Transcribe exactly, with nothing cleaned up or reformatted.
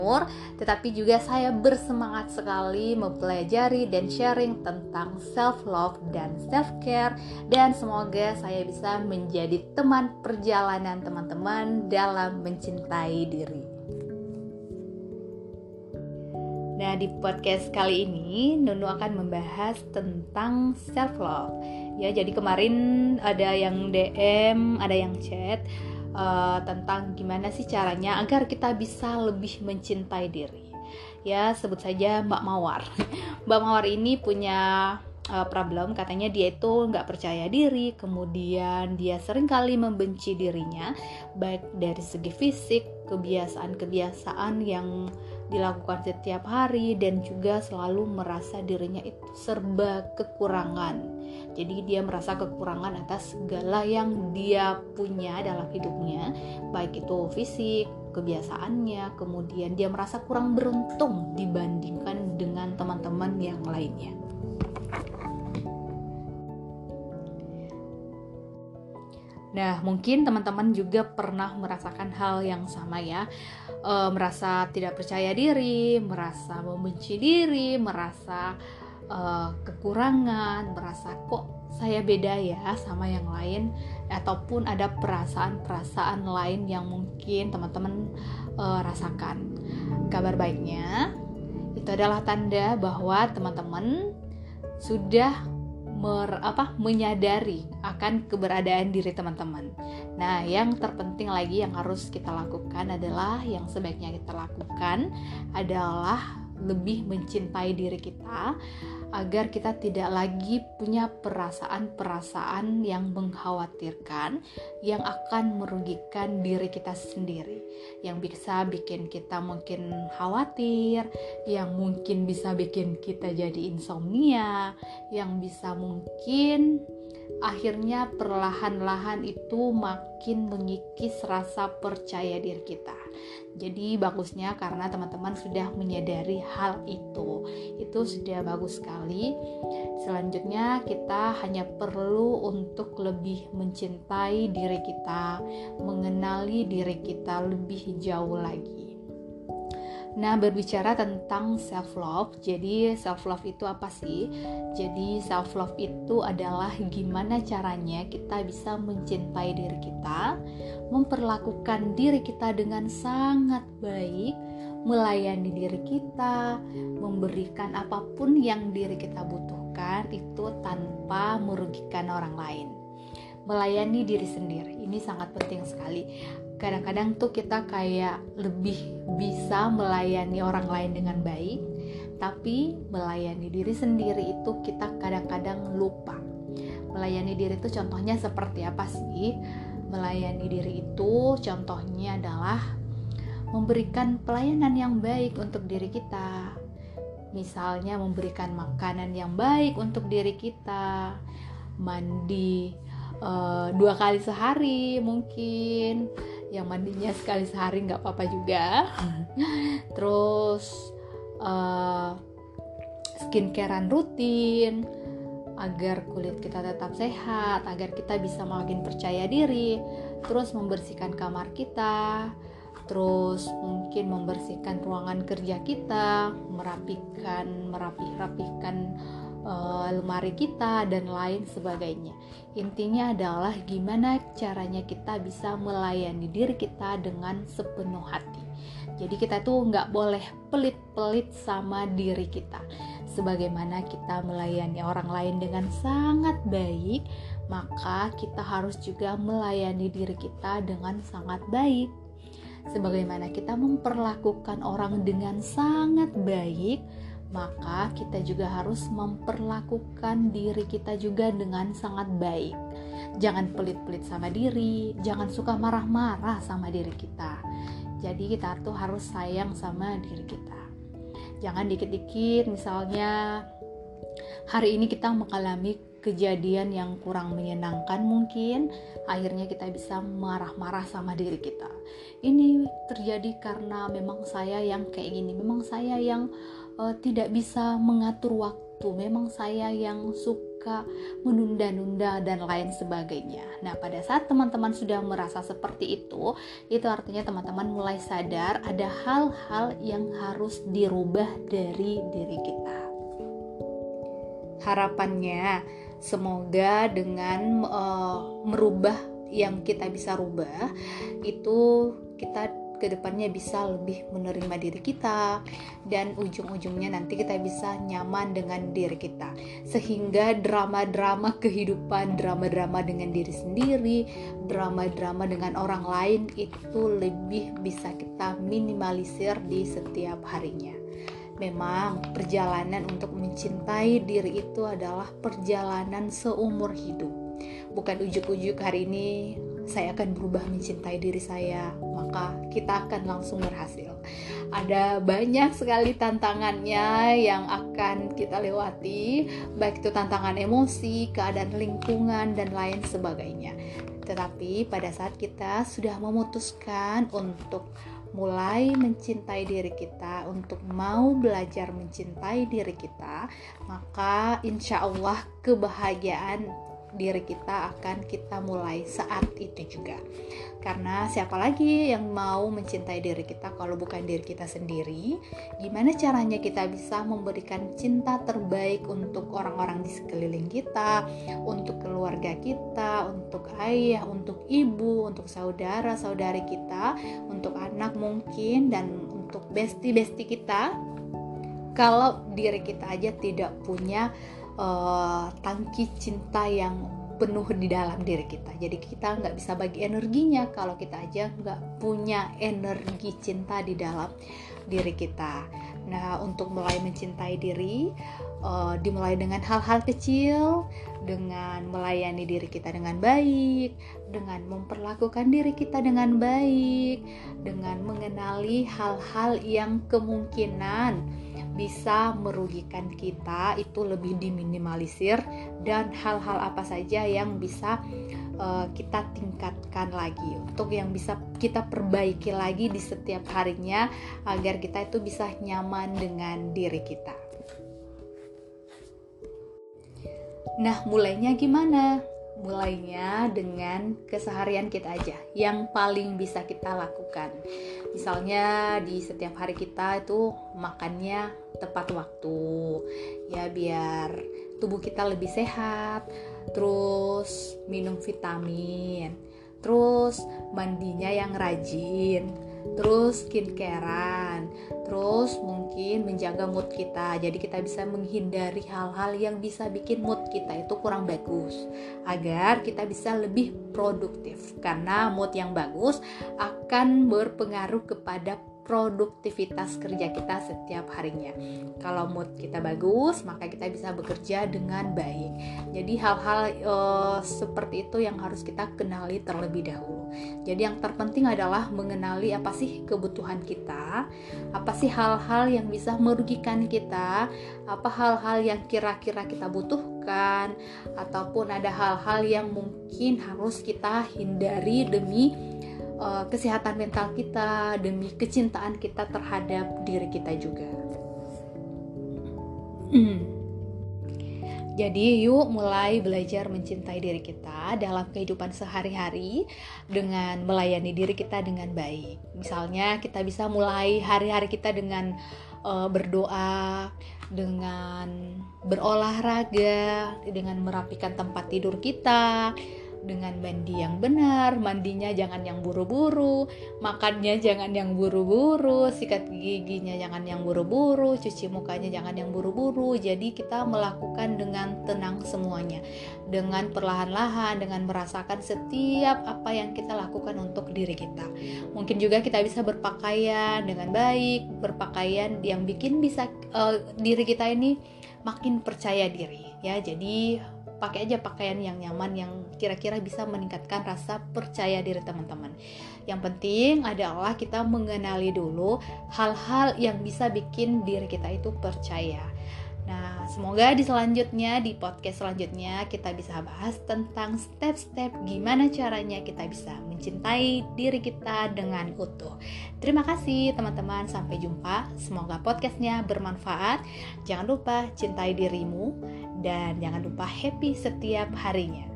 tetapi juga saya bersemangat sekali mempelajari dan sharing tentang self love dan self care, dan semoga saya bisa menjadi teman perjalanan teman-teman dalam mencintai diri. Nah, di podcast kali ini Nunu akan membahas tentang self love. Ya, jadi kemarin ada yang D M, ada yang chat uh, tentang gimana sih caranya agar kita bisa lebih mencintai diri. Ya, sebut saja Mbak Mawar. Mbak Mawar ini punya uh, problem, katanya dia itu nggak percaya diri, kemudian dia seringkali membenci dirinya, baik dari segi fisik, kebiasaan-kebiasaan yang dilakukan setiap hari, dan juga selalu merasa dirinya itu serba kekurangan. Jadi dia merasa kekurangan atas segala yang dia punya dalam hidupnya, baik itu fisik, kebiasaannya, kemudian dia merasa kurang beruntung dibandingkan dengan teman-teman yang lainnya. Nah, mungkin teman-teman juga pernah merasakan hal yang sama ya, e, merasa tidak percaya diri, merasa membenci diri, merasa e, kekurangan, merasa kok saya beda ya sama yang lain, ataupun ada perasaan-perasaan lain yang mungkin teman-teman e, rasakan. Kabar baiknya, itu adalah tanda bahwa teman-teman sudah Mer, apa, menyadari akan keberadaan diri teman-teman. Nah, yang terpenting lagi yang harus kita lakukan adalah, yang sebaiknya kita lakukan adalah lebih mencintai diri kita, agar kita tidak lagi punya perasaan-perasaan yang mengkhawatirkan, yang akan merugikan diri kita sendiri, yang bisa bikin kita mungkin khawatir, yang mungkin bisa bikin kita jadi insomnia, yang bisa mungkin akhirnya perlahan-lahan itu makin mengikis rasa percaya diri kita. Jadi bagusnya karena teman-teman sudah menyadari hal itu, itu sudah bagus sekali. Selanjutnya kita hanya perlu untuk lebih mencintai diri kita, mengenali diri kita lebih jauh lagi. Nah, berbicara tentang self love, jadi self love itu apa sih? Jadi self love itu adalah gimana caranya kita bisa mencintai diri kita, memperlakukan diri kita dengan sangat baik, melayani diri kita, memberikan apapun yang diri kita butuhkan itu tanpa merugikan orang lain. Melayani diri sendiri, ini sangat penting sekali. Kadang-kadang tuh kita kayak lebih bisa melayani orang lain dengan baik, tapi melayani diri sendiri itu kita kadang-kadang lupa. Melayani diri itu contohnya seperti apa sih? Melayani diri itu contohnya adalah memberikan pelayanan yang baik untuk diri kita. Misalnya memberikan makanan yang baik untuk diri kita, mandi uh, dua kali sehari mungkin, yang mandinya sekali sehari nggak apa-apa juga. Terus uh, skincarean rutin agar kulit kita tetap sehat, agar kita bisa makin percaya diri. Terus membersihkan kamar kita, terus mungkin membersihkan ruangan kerja kita, merapikan merapih-rapihkan uh, lemari kita dan lain sebagainya. Intinya adalah gimana caranya kita bisa melayani diri kita dengan sepenuh hati. Jadi kita tuh nggak boleh pelit-pelit sama diri kita. Sebagaimana kita melayani orang lain dengan sangat baik, maka kita harus juga melayani diri kita dengan sangat baik. Sebagaimana kita memperlakukan orang dengan sangat baik, maka kita juga harus memperlakukan diri kita juga dengan sangat baik. Jangan pelit-pelit sama diri, jangan suka marah-marah sama diri kita. Jadi kita tuh harus sayang sama diri kita. Jangan dikit-dikit misalnya hari ini kita mengalami kejadian yang kurang menyenangkan mungkin, akhirnya kita bisa marah-marah sama diri kita. Ini terjadi karena memang saya yang kayak gini, memang saya yang uh, tidak bisa mengatur waktu, memang saya yang suka suka menunda-nunda dan lain sebagainya. Nah, pada saat teman-teman sudah merasa seperti itu, itu artinya teman-teman mulai sadar ada hal-hal yang harus dirubah dari diri kita. Harapannya semoga dengan uh, merubah yang kita bisa rubah, itu kita kedepannya bisa lebih menerima diri kita, dan ujung-ujungnya nanti kita bisa nyaman dengan diri kita, sehingga drama-drama kehidupan, drama-drama dengan diri sendiri, drama-drama dengan orang lain itu lebih bisa kita minimalisir di setiap harinya. Memang perjalanan untuk mencintai diri itu adalah perjalanan seumur hidup. Bukan ujuk-ujuk hari ini saya akan berubah mencintai diri saya, maka kita akan langsung berhasil. Ada banyak sekali tantangannya yang akan kita lewati, baik itu tantangan emosi, keadaan lingkungan, dan lain sebagainya. Tetapi pada saat kita sudah memutuskan untuk mulai mencintai diri kita, untuk mau belajar mencintai diri kita, maka insya Allah kebahagiaan diri kita akan kita mulai saat itu juga. Karena siapa lagi yang mau mencintai diri kita kalau bukan diri kita sendiri? Gimana caranya kita bisa memberikan cinta terbaik untuk orang-orang di sekeliling kita, untuk keluarga kita, untuk ayah, untuk ibu, untuk saudara-saudari kita, untuk anak mungkin, dan untuk besti-besti kita, kalau diri kita aja tidak punya Uh, tangki cinta yang penuh di dalam diri kita. Jadi kita nggak bisa bagi energinya kalau kita aja nggak punya energi cinta di dalam diri kita. Nah, untuk mulai mencintai diri, uh, dimulai dengan hal-hal kecil, dengan melayani diri kita dengan baik, dengan memperlakukan diri kita dengan baik, dengan mengenali hal-hal yang kemungkinan bisa merugikan kita itu lebih diminimalisir, dan hal-hal apa saja yang bisa uh, kita tingkatkan lagi, untuk yang bisa kita perbaiki lagi di setiap harinya, agar kita itu bisa nyaman dengan diri kita. Nah, mulainya gimana? Mulainya dengan keseharian kita aja yang paling bisa kita lakukan. Misalnya di setiap hari kita itu makannya tepat waktu, ya biar tubuh kita lebih sehat. Terus minum vitamin, terus mandinya yang rajin, terus skincarean, terus mungkin menjaga mood kita. Jadi kita bisa menghindari hal-hal yang bisa bikin mood kita itu kurang bagus, agar kita bisa lebih produktif. Karena mood yang bagus akan berpengaruh kepada produktivitas kerja kita setiap harinya. Kalau mood kita bagus, maka kita bisa bekerja dengan baik. Jadi hal-hal e, seperti itu yang harus kita kenali terlebih dahulu. Jadi yang terpenting adalah mengenali apa sih kebutuhan kita, apa sih hal-hal yang bisa merugikan kita, apa hal-hal yang kira-kira kita butuhkan, ataupun ada hal-hal yang mungkin harus kita hindari demi uh, kesehatan mental kita, demi kecintaan kita terhadap diri kita juga. Jadi yuk mulai belajar mencintai diri kita dalam kehidupan sehari-hari dengan melayani diri kita dengan baik. Misalnya kita bisa mulai hari-hari kita dengan uh, berdoa, dengan berolahraga, dengan merapikan tempat tidur kita, dengan mandi yang benar. Mandinya jangan yang buru-buru, makannya jangan yang buru-buru, sikat giginya jangan yang buru-buru, cuci mukanya jangan yang buru-buru. Jadi kita melakukan dengan tenang semuanya, dengan perlahan-lahan, dengan merasakan setiap apa yang kita lakukan untuk diri kita. Mungkin juga kita bisa berpakaian dengan baik, berpakaian yang bikin bisa uh, diri kita ini makin percaya diri, ya. Jadi pakai aja pakaian yang nyaman, yang kira-kira bisa meningkatkan rasa percaya diri teman-teman. Yang penting adalah kita mengenali dulu hal-hal yang bisa bikin diri kita itu percaya. Nah, semoga di selanjutnya, di podcast selanjutnya kita bisa bahas tentang step-step gimana caranya kita bisa mencintai diri kita dengan utuh. Terima kasih teman-teman, sampai jumpa. Semoga podcastnya bermanfaat. Jangan lupa cintai dirimu dan jangan lupa happy setiap harinya.